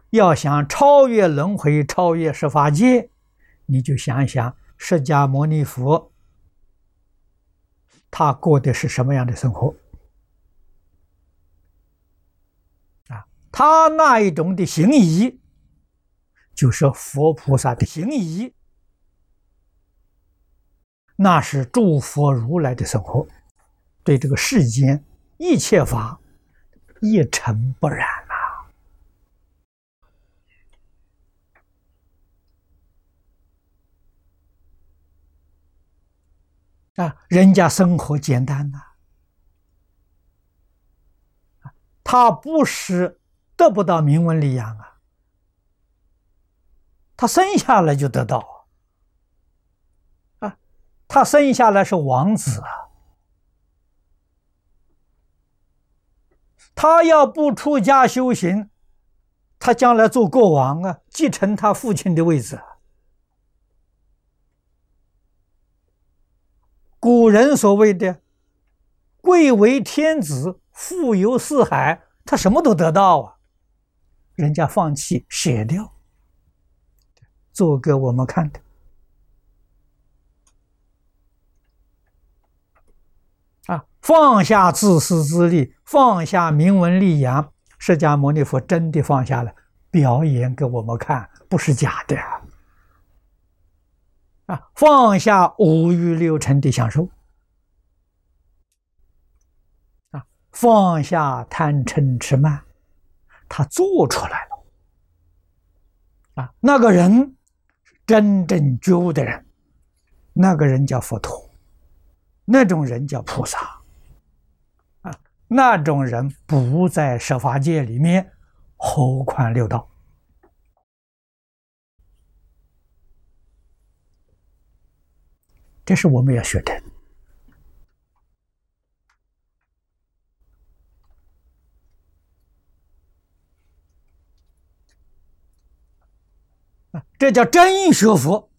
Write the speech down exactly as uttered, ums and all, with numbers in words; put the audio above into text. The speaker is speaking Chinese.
要想超越轮回，超越十法界，你就想想释迦牟尼佛他过的是什么样的生活啊？他那一种的行仪，就是佛菩萨的行仪，那是诸佛如来的生活，对这个世间一切法一尘不染啊！啊，人家生活简单呐、啊，他不是得不到名闻利养啊，他生下来就得到啊，他生下来是王子啊，他要不出家修行，他将来做国王啊，继承他父亲的位置。古人所谓的贵为天子，富有四海，他什么都得到啊，人家放弃舍掉，做给我们看的啊，放下自私自利，放下名闻利养，释迦牟尼佛真的放下了，表演给我们看，不是假的啊！放下五欲六尘的享受啊，放下贪嗔痴慢，他做出来了啊！那个人真正觉悟的人，那个人叫佛陀，那种人叫菩萨啊，那种人不在十法界里面，何况六道。这是我们要学的啊，这叫真学佛。